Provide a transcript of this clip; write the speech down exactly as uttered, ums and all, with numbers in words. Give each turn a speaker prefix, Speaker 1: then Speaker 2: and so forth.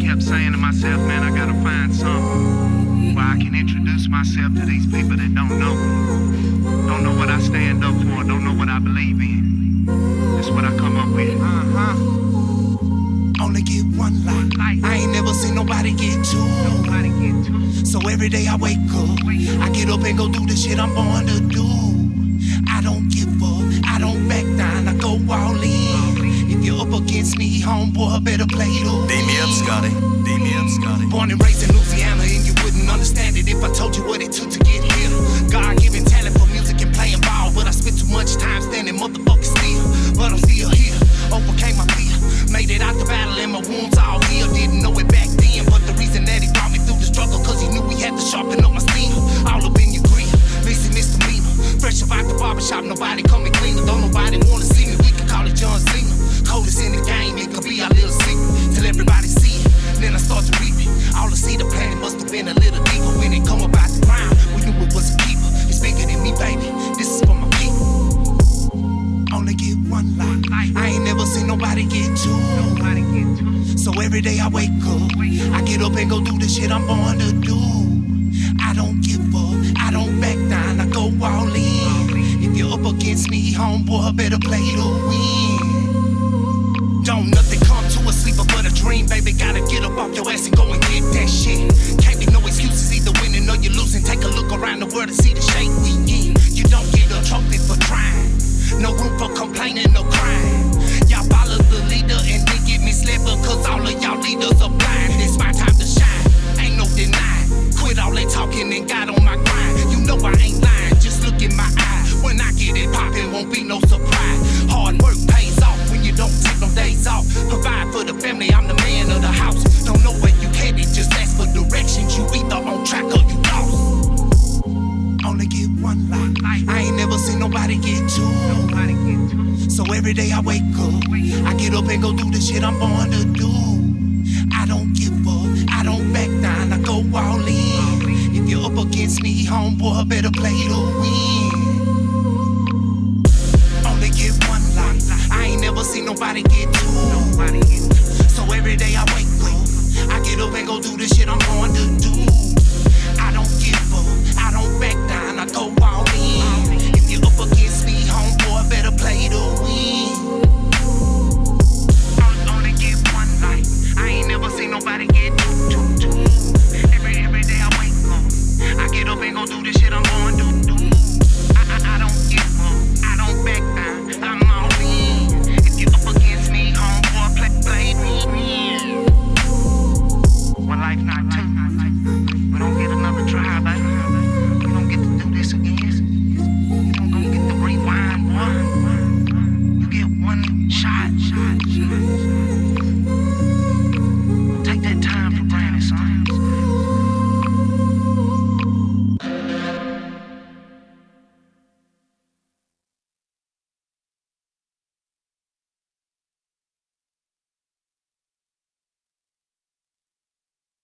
Speaker 1: kept saying to myself, man, I gotta find something where I can introduce myself to these people that don't know me. Don't know what I stand up for, don't know what I believe in. That's what I come up with. Uh-huh.
Speaker 2: Only get one life. I ain't never seen nobody get two.
Speaker 1: Nobody get two.
Speaker 2: So every day I wake up, I get up and go do the shit I'm born to do. I don't give up, I don't back down, I go all in. If you're up against me, homeboy, better play to win.
Speaker 3: Beam me up, Scotty. Beam me up, Scotty.
Speaker 2: Born and raised in Louisiana, and you wouldn't understand it if I told you what it took to get here. God-given talent for music and playing ball, but I spent too much time standing motherfucking still. But I'm still here, overcame my fear, made it out the battle and my wounds all healed. Didn't know it back then, but the reason that he brought me through the struggle, cause he knew he had to sharpen up my steam. All up in your grill, missing misdemeanor. Fresh up out the barbershop, nobody come and clean it. Don't nobody wanna see me, we can call it John Cena. Coldest in the game, it could be our little secret, till everybody see it. Then I start to reap it. All the seed of planted must have been a little deeper. When it come about the ground, we knew it was a keeper. It's bigger than me, baby. This is for my people. Only get one life. I ain't never seen nobody get two.
Speaker 1: Nobody get two.
Speaker 2: So every day I wake up, I get up and go do the shit I'm born to do. I don't give up, I don't back down, I go all in. If you're up against me, homeboy, better play to win. Don't nothing come to a sleeper but a dream, baby. Gotta get up off your ass and go and get that shit. Can't be no excuses, either winning or you're losing. Take a look around the world to see the shape we in. You don't get a trophy for trying. No room for complaining, no crying. Y'all follow the leader and they get misled because all of y'all leaders are blind. It's my time to shine, ain't no denying. Quit all that talking and got on my grind. You know I ain't lying, just look in my eye. When I get it poppin', won't be no surprise. Hard work pays off when you don't take no days off. Provide for the family, I'm the man of the house. Don't know where you headed, just ask for directions. You either on track or you lost. Only get one life. I ain't never seen nobody get two.
Speaker 1: Nobody get two.
Speaker 2: So every day I wake up, I get up and go do the shit I'm born to do. I don't give up, I don't back down, I go all in. If you're up against me, homeboy, better play to win. Only get one life. I ain't never seen nobody get two.
Speaker 1: Nobody get two.
Speaker 2: So every day I wake up, I get up and go do the shit I'm born to do.